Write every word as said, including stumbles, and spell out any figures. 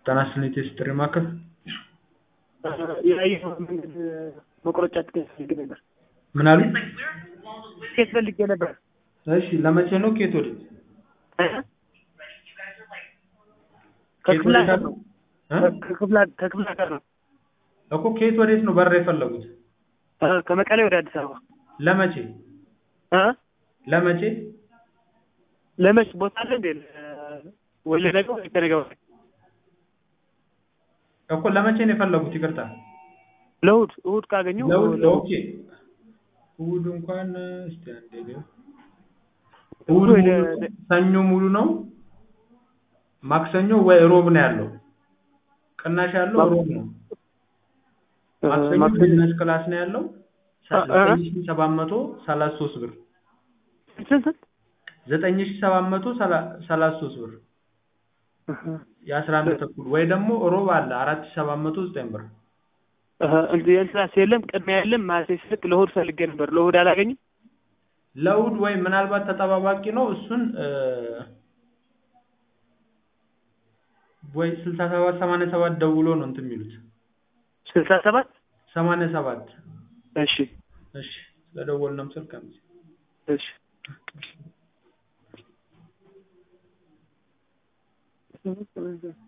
ጤናስጥልኝ ጥሪ ማዕከል የአየር መንገድ መቁረጫ ትኬት ፈልጌ ነበር። ምን አሉ? ትኬት ፈልጌ ነበር። እሺ ለመቼ ነው? ከየት ወዴት? ከክፍለ ሀገር ነው። ከክፍለ ከክፍለ ሀገር ነው እኮ። ከየት ወዴት ነው በረራ የፈለጉት? ከመቀሌ ወደ አዲስ አበባ። ለመቼ እ ለመቼ ለመቼ ቦታ አለ እንዴ? ወይ ለነገ ወይ ከነገ ወዲያ እኮ። ለመቼ ነው የፈለጉት? ይቅርታ ለእሑድ። እሑድ ካገኙ ለእሑድ። ኦኬ እሑድ እንኳን እስቲ አንዴ ነው። እሑድ ሰኞ ሙሉ ነው። ማክሰኞ ወይ ሮብ ነው ያለው። ቅናሽ ያለው ሮብ ነው። ማክሰኞ ቢዝነስ ክላስ ነው ያለው ዘጠኝ ሺህ ሰባት መቶ ሰላሳ ሶስት ብር። ስንት? ዘጠኝ ሺህ ሰባት መቶ ሰላሳ ሶስት ብር የአስራ አንድ ተኩል። ወይ ደግሞ ሮብ አለ አራት ሺህ ሰባት መቶ ዘጠኝ ብር። እህ እንዴ እንትናስ የለም? ቅድሚያ የለም ማለት ስልክ ለእሑድ ፈልጌ ነበር። ለእሑድ አላገኝም። ለእሑድ ወይ ምናልባት ተጠባባቂ ነው እሱን ወይ ስልሳ ሰባት ሰማንያ ሰባት ደውሎ ነው እንትን የሚሉት። ስልሳ ሰባት ሰማንያ ሰባት እሺ እሺ ለደወልነው ስልክ አምጪ። እሺ